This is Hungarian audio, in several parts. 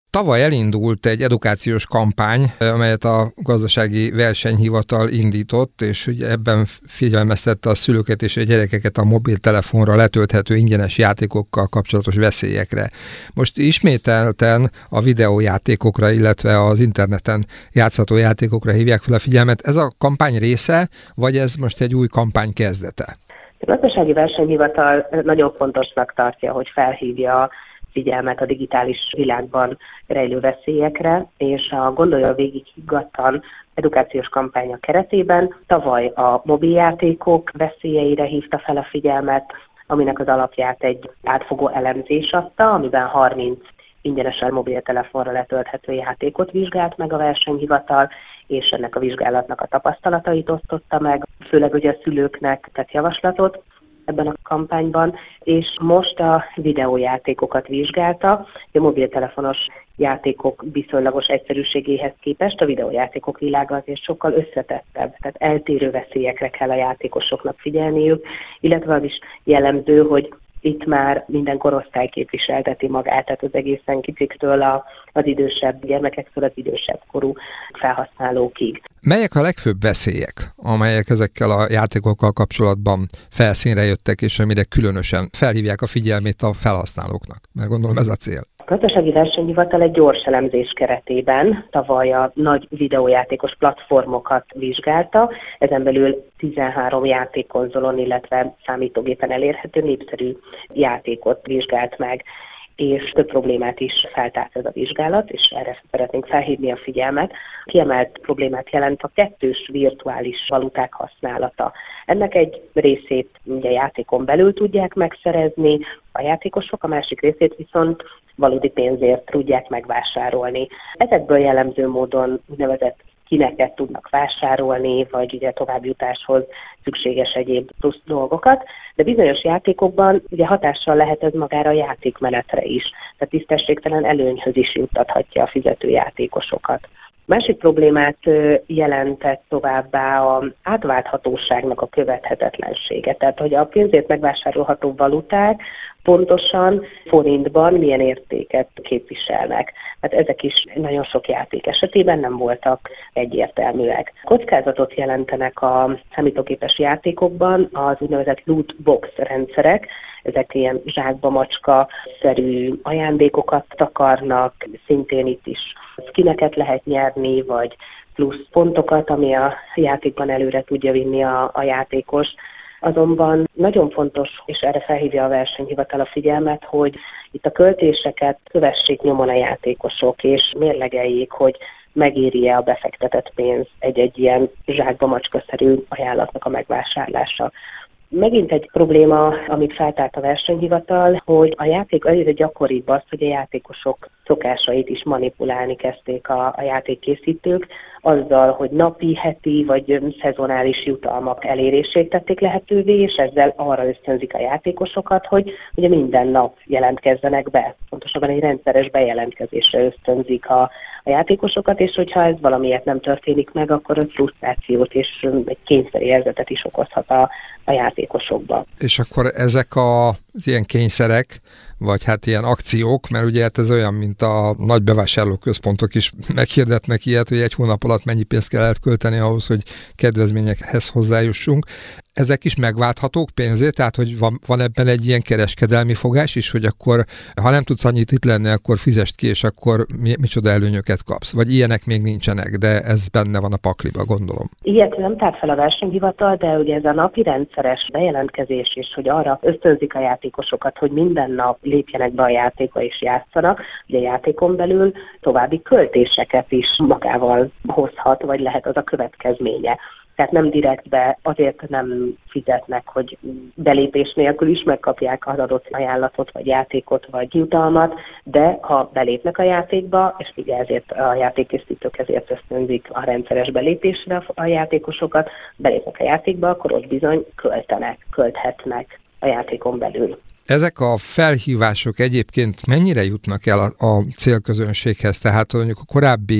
Tavaly elindult egy edukációs kampány, amelyet a Gazdasági Versenyhivatal indított, és ugye ebben figyelmeztette a szülőket és a gyerekeket a mobiltelefonra letölthető ingyenes játékokkal kapcsolatos veszélyekre. Most ismételten a videójátékokra, illetve az interneten játszható játékokra hívják fel a figyelmet. Ez a kampány része, vagy ez most egy új kampány kezdete? A Gazdasági Versenyhivatal nagyon fontosnak tartja, hogy felhívja figyelmet a digitális világban rejlő veszélyekre, és a Gondolja végig higgadtan edukációs kampánya keretében tavaly a mobiljátékok veszélyeire hívta fel a figyelmet, aminek az alapját egy átfogó elemzés adta, amiben 30 ingyenesen mobiltelefonra letölthető játékot vizsgált meg a versenyhivatal, és ennek a vizsgálatnak a tapasztalatait osztotta meg, főleg ugye a szülőknek tett javaslatot ebben a kampányban, és most a videójátékokat vizsgálta. A mobiltelefonos játékok viszonylagos egyszerűségéhez képest a videójátékok világa azért sokkal összetettebb, tehát eltérő veszélyekre kell a játékosoknak figyelniük, illetve az is jellemző, hogy itt már minden korosztály képviselteti magát, tehát az egészen kicsiktől az idősebb gyermekektől az idősebb korú felhasználókig. Melyek a legfőbb veszélyek, amelyek ezekkel a játékokkal kapcsolatban felszínre jöttek, és amire különösen felhívják a figyelmét a felhasználóknak? Mert gondolom ez a cél. A Gazdasági Versenyhivatal egy gyors elemzés keretében tavaly a nagy videójátékos platformokat vizsgálta, ezen belül 13 játékkonzolon, illetve számítógépen elérhető népszerű játékot vizsgált meg, és több problémát is feltárt ez a vizsgálat, és erre szeretnénk felhívni a figyelmet. Kiemelt problémát jelent a kettős virtuális valuták használata. Ennek egy részét ugye játékon belül tudják megszerezni a játékosok, a másik részét viszont valódi pénzért tudják megvásárolni. Ezekből jellemző módon úgynevezett skineket tudnak vásárolni, vagy ugye továbbjutáshoz szükséges egyéb plusz dolgokat, de bizonyos játékokban ugye hatással lehet ez magára a játékmenetre is, tehát tisztességtelen előnyhöz is juttathatja a fizető játékosokat. Másik problémát jelentett továbbá az átválthatóságnak a követhetetlensége, tehát hogy a pénzért megvásárolható valuták pontosan forintban milyen értéket képviselnek. Hát ezek is nagyon sok játék esetében nem voltak egyértelműek. Kockázatot jelentenek a számítógépes játékokban az úgynevezett loot box rendszerek, ezek ilyen zsákba macska-szerű ajándékokat takarnak, szintén itt is skineket lehet nyerni, vagy plusz pontokat, ami a játékban előre tudja vinni a játékos. Azonban nagyon fontos, és erre felhívja a versenyhivatal a figyelmet, hogy itt a költéseket kövessék nyomon a játékosok, és mérlegeljék, hogy megéri-e a befektetett pénz egy ilyen zsákba macska-szerű ajánlatnak a megvásárlása. Megint egy probléma, amit feltárt a versenyhivatal, hogy a játék egyre gyakoribb az, hogy a játékosok szokásait is manipulálni kezdték a játékkészítők, azzal, hogy napi, heti vagy szezonális jutalmak elérését tették lehetővé, és ezzel arra ösztönzik a játékosokat, hogy ugye minden nap jelentkezzenek be. Pontosabban egy rendszeres bejelentkezésre ösztönzik a játékosokat, és hogyha ez valamiért nem történik meg, akkor az frusztrációt és egy kényszeri érzetet is okozhat a játékosokban. És akkor ezek az ilyen kényszerek, vagy hát ilyen akciók, mert ugye hát ez olyan, mint a nagy bevásárlóközpontok is meghirdetnek ilyet, hogy egy hónap alatt mennyi pénzt kell elkölteni ahhoz, hogy kedvezményekhez hozzájussunk. Ezek is megválthatók pénzért, tehát hogy van ebben egy ilyen kereskedelmi fogás is, hogy akkor, ha nem tudsz annyit itt lenni, akkor fizest ki, és akkor micsoda előnyöket kapsz. Vagy ilyenek még nincsenek, de ez benne van a pakliba, gondolom. Ilyet nem tárt fel a versenyhivatal, de ugye ez a napi rendszeres bejelentkezés is, hogy arra ösztönzik a játékosokat, hogy minden nap lépjenek be a játékba és játszanak, ugye a játékon belül további költéseket is magával hozhat, vagy lehet az a következménye. Tehát nem direktbe azért nem fizetnek, hogy belépés nélkül is megkapják az adott ajánlatot, vagy játékot, vagy jutalmat, de ha belépnek a játékba, és ugye ezért a játékkészítők ezért ösztönzik a rendszeres belépésre a játékosokat, belépnek a játékba, akkor ott bizony költhetnek a játékon belül. Ezek a felhívások egyébként mennyire jutnak el a célközönséghez? Tehát mondjuk a korábbi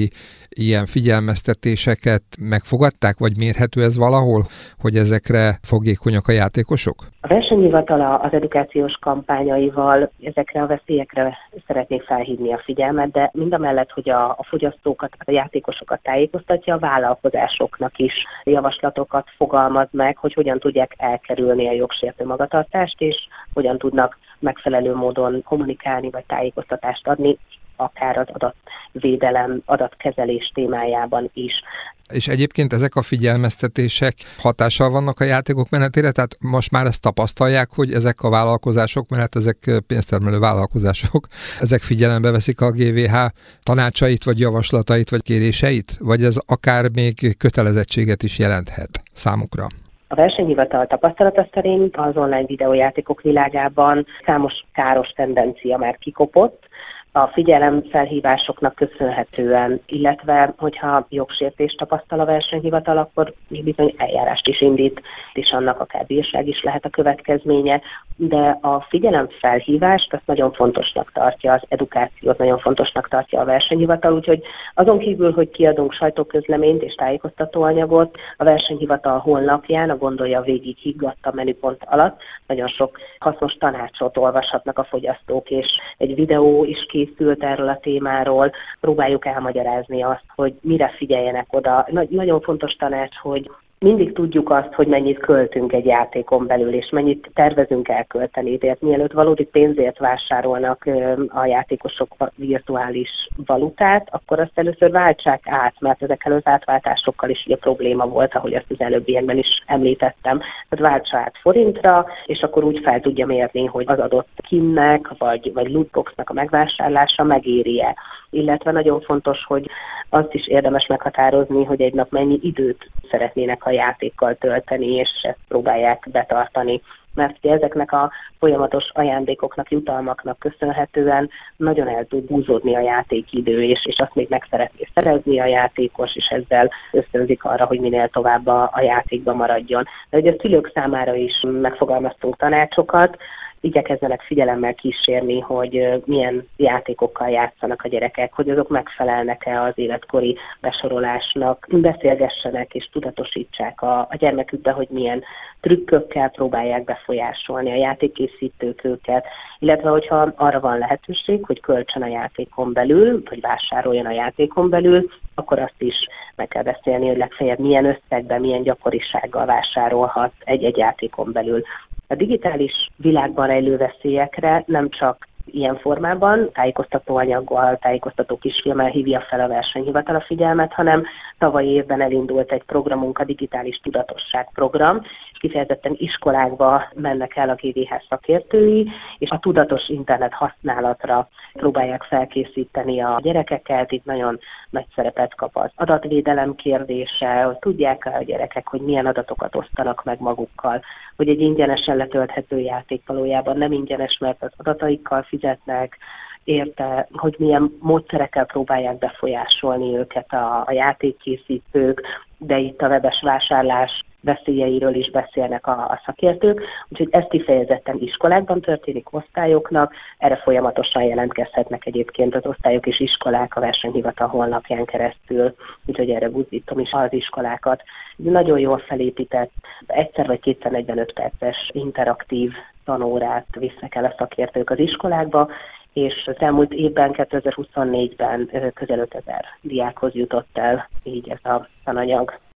ilyen figyelmeztetéseket megfogadták, vagy mérhető ez valahol, hogy ezekre fogékonyak a játékosok? A versenyhivatal az edukációs kampányaival ezekre a veszélyekre szeretnék felhívni a figyelmet, de mindamellett, hogy a fogyasztókat, a játékosokat tájékoztatja, a vállalkozásoknak is javaslatokat fogalmaz meg, hogy hogyan tudják elkerülni a jogsértő magatartást, és hogyan tudnak megfelelő módon kommunikálni vagy tájékoztatást adni, akár az adatvédelem, adatkezelés témájában is. És egyébként ezek a figyelmeztetések hatással vannak a játékok menetére, tehát most már ezt tapasztalják, hogy ezek a vállalkozások, mert ezek pénztermelő vállalkozások, ezek figyelembe veszik a GVH tanácsait, vagy javaslatait, vagy kéréseit? Vagy ez akár még kötelezettséget is jelenthet számukra? A versenyhivatal tapasztalata szerint az online videójátékok világában számos káros tendencia már kikopott, a figyelemfelhívásoknak köszönhetően, illetve hogyha jogsértést tapasztal a versenyhivatal, akkor bizony eljárást is indít, és annak akár bírság is lehet a következménye, de a figyelemfelhívást azt nagyon fontosnak tartja, az edukációt nagyon fontosnak tartja a versenyhivatal, úgyhogy azon kívül, hogy kiadunk sajtóközleményt és tájékoztatóanyagot, a versenyhivatal honlapján, a Gondolja végig higgadta menüpont alatt nagyon sok hasznos tanácsot olvashatnak a fogyasztók, és egy videó is készült erről a témáról, próbáljuk elmagyarázni azt, hogy mire figyeljenek oda. Nagyon fontos tanács, hogy mindig tudjuk azt, hogy mennyit költünk egy játékon belül, és mennyit tervezünk elkölteni. Tehát mielőtt valódi pénzért vásárolnak a játékosok virtuális valutát, akkor azt először váltsák át, mert ezekkel az átváltásokkal is ugye probléma volt, ahogy azt az előbbiekben is említettem. Tehát váltsa át forintra, és akkor úgy fel tudja mérni, hogy az adott skinnek, vagy lootboxnak a megvásárlása megéri-e. Illetve nagyon fontos, hogy azt is érdemes meghatározni, hogy egy nap mennyi időt szeretnének a játékkal tölteni, és ezt próbálják betartani. Mert ugye ezeknek a folyamatos ajándékoknak, jutalmaknak köszönhetően nagyon el tud húzódni a játékidő, és azt még meg szeretné szerezni a játékos, és ezzel ösztönzik arra, hogy minél tovább a játékban maradjon. De ugye a szülők számára is megfogalmaztunk tanácsokat, igyekezzenek figyelemmel kísérni, hogy milyen játékokkal játszanak a gyerekek, hogy azok megfelelnek-e az életkori besorolásnak, beszélgessenek és tudatosítsák a gyermekükbe, hogy milyen trükkökkel próbálják befolyásolni a játékkészítők őket, illetve hogyha arra van lehetőség, hogy költsön a játékon belül, vagy vásároljon a játékon belül, akkor azt is meg kell beszélni, hogy legfeljebb milyen összegben, milyen gyakorisággal vásárolhat egy játékon belül. A digitális világban rejlő veszélyekre nem csak ilyen formában tájékoztatóanyaggal, tájékoztató kisfilmmel hívja fel a versenyhivatal a figyelmet, hanem tavaly évben elindult egy programunk, a Digitális Tudatosság program, és kifejezetten iskolákba mennek el a GVH szakértői, és a tudatos internet használatra próbálják felkészíteni a gyerekeket. Itt nagyon nagy szerepet kap az adatvédelem kérdése, hogy tudják a gyerekek, hogy milyen adatokat osztanak meg magukkal, hogy egy ingyenesen letölthető játék valójában nem ingyenes, mert az adataikkal fizetnek, érte, hogy milyen módszerekkel próbálják befolyásolni őket a játékkészítők, de itt a webes vásárlás veszélyeiről is beszélnek a szakértők, úgyhogy ez kifejezetten iskolákban történik, osztályoknak, erre folyamatosan jelentkezhetnek egyébként az osztályok és iskolák a versenyhivatal honlapján keresztül, úgyhogy erre buzdítom is az iskolákat. Nagyon jól felépített, egyszer vagy kétszer 45 perces interaktív tanórát visznek el a szakértők az iskolákba, és az elmúlt évben, 2024-ben közel 5000 diákhoz jutott el így ez a tananyag.